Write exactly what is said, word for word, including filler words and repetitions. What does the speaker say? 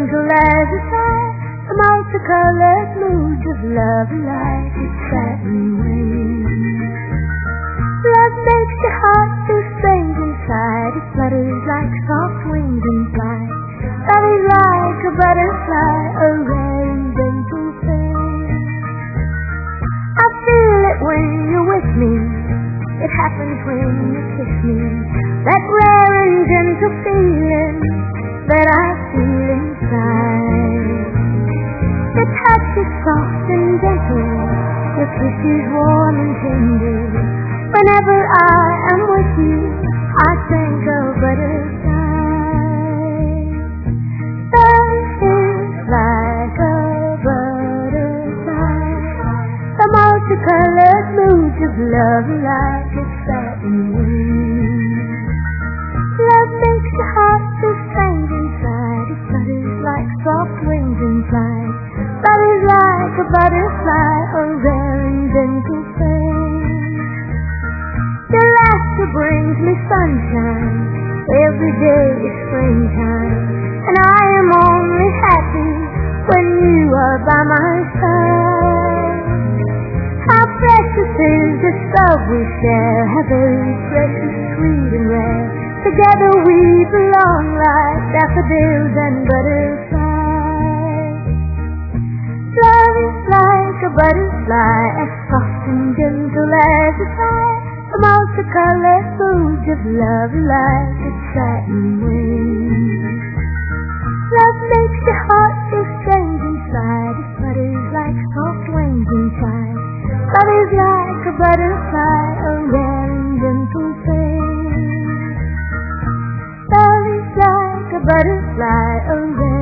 gentle as a sigh, the multicolored moods of love like a satin wing. Love makes your heart feel strange inside, it flutters like soft wings and flies. Love is like a butterfly, a rare and gentle thing. I feel it when you're with me, it happens when you kiss me, that rare and gentle feeling that I feel inside. Your touch is soft and gentle, your kiss is warm and tender. Whenever I am with you, I think of butterflies. Love is like a butterfly, the multicolored moods of love like a satin wing. Love makes your heart feel strange inside, it flutters like soft wings and flies. Love is like a butterfly, a rare and gentle thing. Your laughter brings me sunshine, every day is springtime, and I am only happy when you are by my side. How precious is the love we share, how very precious, sweet and rare. Together we belong like daffodils and butterflies. Love is like a butterfly, as soft and gentle as a sigh, the multicolored moods of love like a satin wing. Love makes your heart feel strange inside, it flutters like soft wings inside. Love is like a butterfly, a rare and gentle thing. Love is like a butterfly, a rare